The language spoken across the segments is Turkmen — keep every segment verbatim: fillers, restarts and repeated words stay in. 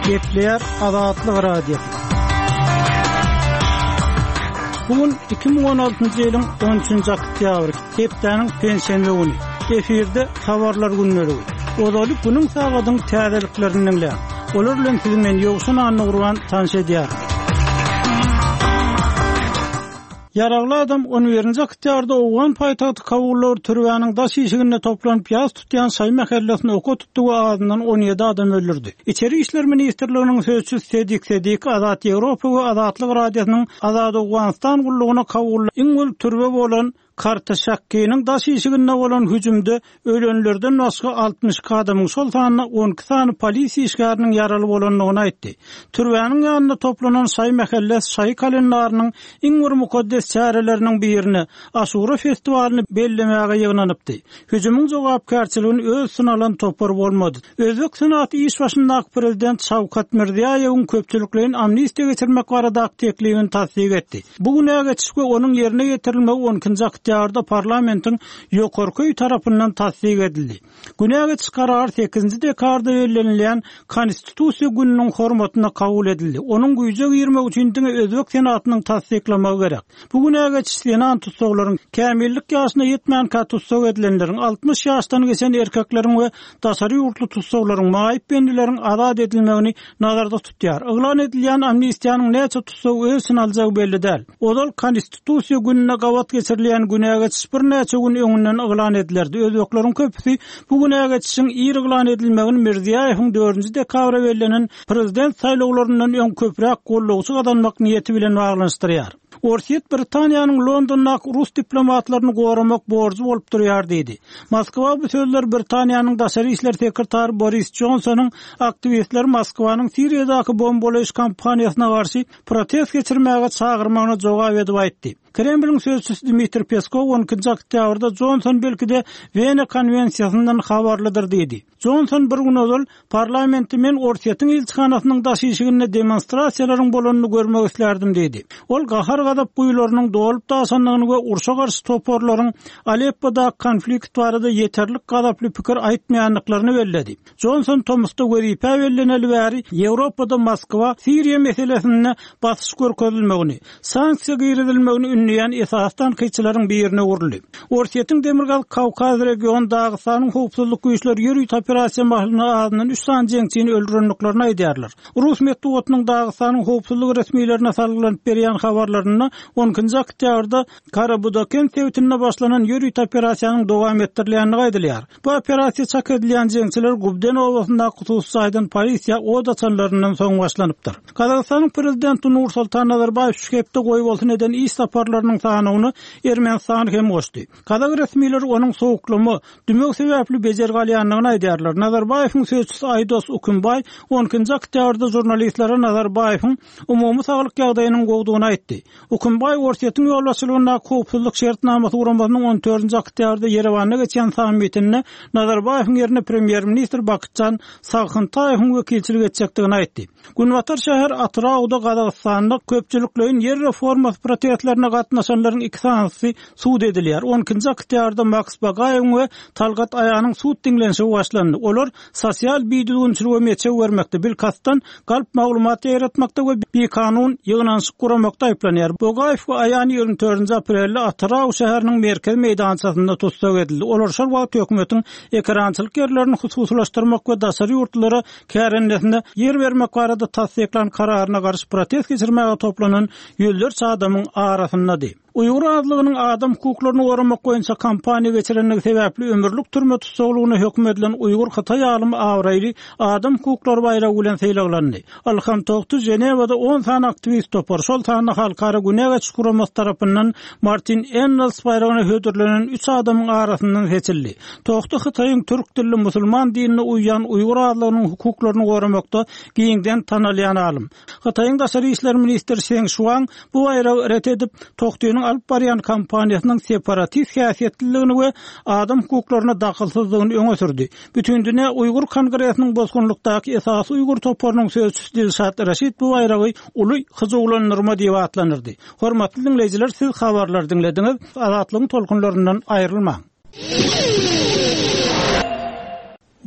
Gepler Azatlyk Radio. Bugün iki bin on altıncı ýylyň on üçünji oktýabry, hepdeniň pensiýa güni. Eferde habarlar günleri. Odaly günüň sagadyň täzeliklerini dinle. Olar bilen siziň men ýogşun anny gurban tanış edýär. Yaragly adam on birinji oktýabrda Owgan paýtagty Kabullar türbäniň daş işigine toplanyp ýaz tutýan Şaý mahallesine oko tutduğu adından on ýedi adam öldürdi. İçeri işler ministrliginiň sözçüsi Sedik Sedik Azat Ýewropa we Azatlyk radiosynyň Azat Owganistan gullugyna Kabullar iň türbe bolan Kartaşakkynyň daş işigine bolan hüjümde ölenlerden başga altmış adamyň şol sanyna on iki sany polisiýa işgäriniň yaraly bolanlygyny aýtdy. Türbäniň ýanyna toplanan Şaý mahallesi Şaý kalendarynyň iň bir mukaddes çäreleriniň birini Aşura festivalini bellemäge ýygnanypdy. Hüjümüň jogapkärçiligini öz synalan topar bolmady. Özbek Senaty iş başyndaky prezident Şawkat Mirziýowyň köpçüliklerini amnistiýa geçirmek barada teklifini tasdik etdi. Bu güne geçişke onuň ýerine ýetirilmegi on ikinji oktýabrda parlamentiň ýokarky tarapyndan tasdik edildi. Güne geçiş karary sekizinji dekabrda bellenilýän konstitusiýa gününiň hormatyna kabul edildi. Onuň güýje ýygrimi üçinji Özbek Senatynyň tasdiklamagy gerek. Bu güne geçiş Senat tutsaklaryň kämillik ýaşyna ýetmeýän kat tutsak edilenleriň altmış ýaşdan geçen erkekleriň we daşary ýurtly tutsaklaryň maýyp bendileriň azat edilmegini nazarda tutýar. Iglan edilýän amnistiýanyň näçe tutsak öýsini aljagy belli däl. Odal konstitusiýa gününe gawat geçirilýän güne geçiş bir näçe gün öňünden iglan edildi. Özbekleriň köpüsi bu güne geçişiň ýer iglan edilmegini Mirziýowyň dördünji dekabra bellenen prezident saýlawlaryndan öň köprek gollawçy gadanmak niýeti bilen baglanşdyrýar. Orsiýet Britaniýanyň Londondaky rus diplomatlaryny goramak borçy bolup durýar diýdi. Moskwa bu sözler Britaniýanyň daşary işler sekretary Boris Johnsonyň aktivistler Moskwanyň Siriýadaky bombalaýyş kampaniýasyna garşy protest geçirmäge çagyrmagyna jogap edip aýtdy. Kremlin sözçüsü Dmitri Peskov on ikinji oktýabrda Johnson belkide Wien konvensiýasyndan habarlydyr diýdi. Johnson bir gün ozal parlamenti men Orsiýetiň elçihanasynyň daş işigine demonstrasiýalaryň bolanyny görmek islerdim diýdi. Ol gahar gadap guýlarynyň dolup daşanlygyny we urşa garşy toporlaryň Aleppoda konflikt barada ýeterlik gadaply pikir aýtmaýanlyklaryny belledi. Johnson Tomskda görýär belleneli bäri Ýewropada Moskwa Siriýa meselesine basyş görkezilmegini, sanksiýa giridilmegini ünleýän esasdan kyçylaryň birine uruly. Orsiýetiň Demirgal Kawkaz regiony Dagystanyň howpsuzlyk güýçleri ýürüýt operasiýa mahylyny adynyň üç san jeňçini öldürenliklerini aýdýarlar. Rus medeniýetiniň Dagystanyň howpsuzlyk resmiýetlerine salgylanyp berýän habarlaryny on ikinji oktýabrda Karabudaken täwitine başlanan ýürüýt operasiýanyň dowam etdirilýänligi aýdylýar. Bu operasiýa çak edilýän jeňçiler Gubden owasynda hususy aýdan polisiýa odaçanlaryndan soň başlanypdyr. Kazakstanyň prezidenti Nursultan Nazarbayew şükepde goýup bolsun eden iş saparlarynyň sanyny Ermenistan hem goşdy. Kazak resmiýetleri onuň sowuklamy, dümek sebäpli bejergalýanlygyny aýdýarlar. Nazarbayewiň sözçüsi Aydos Ukynbay on ikinji oktýabrda jurnalistlere Nazarbayewiň umumy saglyk ýagdaýynyň gowdugyny aýtdy. Ukynbay Orsiýetiň ýolbaşçylygyna howpsuzlyk şertnamaty urambasynyň on dördünji oktýabrda Yerewanda geçen sammitinde Nazarbayewiň ýerine premier ministr Bakытcan Sagyntaýewiň wekilçilik etjekdigini aýtdy. Günwatar şäher Atrawda Kazakstanda köpçüliklerin yer reformasy protestlerine gatnaşanlaryň iki sanysy suud edilýär. on ikinji oktýabrda Max Bagaýew we Talgat Aýanyň suud dinlenşi başlandy. Olar sosial biýdügünçüligi meçe bermekde, bil kastan galp maglumaty ýaratmakda we bir kanun ýygnanşyk guramakda aýplanýar. Bagaýew we Aýany ýygrimi dördünji aprelde Atraw şäheriniň merkez meýdançasynda tutsak edildi. Olar şol wagt hökümetiň ekrançylyk ýerlerini hususlaşdyrmak we daşary ýurtlara kärenlesine ýer bermek barada tasdiklan kararyna garşy protest geçirmäge toplanan ýüzlerçe adamyň arasyndadyr. Uygur adlygynyň adam hukuklaryny goramak boýunça kampaniýa geçirenligi sebäpli ömürlük türme tutsaglygyna hökm edilen Uygur Hytaý alymy Awraýly adam hukuklary baýragy bilen seýleglendi. Alham Togtu Jenewada on san aktivist topar. Şol sanyna halkara güne geçiş kuramasy tarapyndan Martin Engels baýragyna hödürlenen üç adamyň arasyndan seçildi. Togtu Hytaýyň türk dilli musulman dinine uýan Uygur adlygynyň hukuklaryny goramakda giňden tanalýan alym. Hytaýyň daşary işler ministri Seng Shuang bu baýragy ret edip Togtuň alyp barýan kampaniýasynyň separatist häsiýetliligini we adam hukuklaryna dakylsyzlygyny öňe sürdi. Bütün dünýä Uygur Kongresiniň bozgunlukdaky esasy Uygur toparynyň sözçüsi Dilşat Raşid bu baýragy uly hyjaglanyrma diýip atlanyrdy. Hormatly dinleýijiler, siz habarlar dinlediňiz. Azatlygyň tolkunlaryndan aýrylmaň.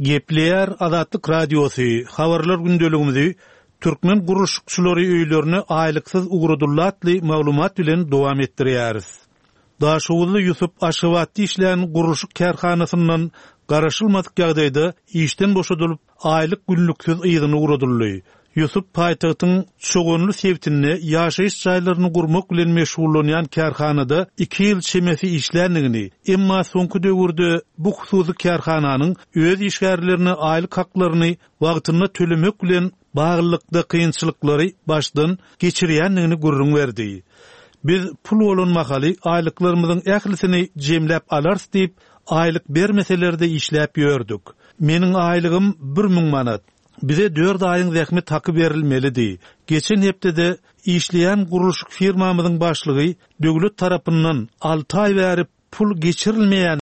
Gepleyer Azatlyk Radiosu habarlar gündeligimizi Türkmen guruluşçulary öýlerini aýlyksız ugrudulatly maglumat bilen dowam etdirýäris. Daşowly Ýusup Aşgabatda işleýän guruluşyk kärhanasyndan garaşylmadyk ýagdaýda işden boşadylyp aýlyk günlüksiz ýygyny ugradyldy. Ýusup paýtagtyň çoğunly sebitini ýaşaýyş jaýlaryny gurmak bilen meşgullanýan kärhanada iki ýyl çemesi işländigini, emma soňky döwürde bu hususy kärhananyň öz işgärlerini aýlyk haklaryny wagtynda tölemek bilen baglykda kynçylyklary başdan geçirýändigini görüň berdi. Biz pul bolan mahaly aýlyklarymyzyň ählisini jemläp alars diýip aýlyk bermeselerde işläp ýördük. Meniň aýlygym bir müň manat. Bize dört ayın zähmet haky berilmelidi. Geçen hepde işleyen guruluşyk firmamyzyň başlygy döwlet tarapyndan altı ay berip pul geçirilmeýän